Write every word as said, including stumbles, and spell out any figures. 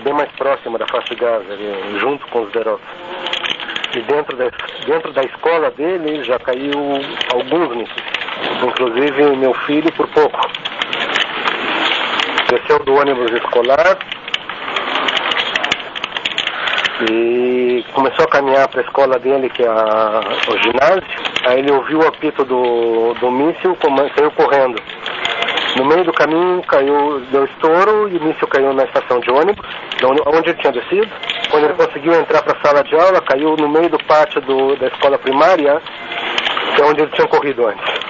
bem mais próxima da faixa de Gaza, ali, junto com os Sderot. E dentro da, dentro da escola dele já caiu alguns mísseis, inclusive meu filho por pouco. Desceu do ônibus escolar e começou a caminhar para a escola dele, que é a, o ginásio. Aí ele ouviu o apito do, do míssil, saiu correndo. No meio do caminho caiu, deu estouro e o míssil caiu na estação de ônibus, onde ele tinha descido. Quando ele conseguiu entrar para a sala de aula, caiu no meio do pátio do, da escola primária, que é onde ele tinha corrido antes.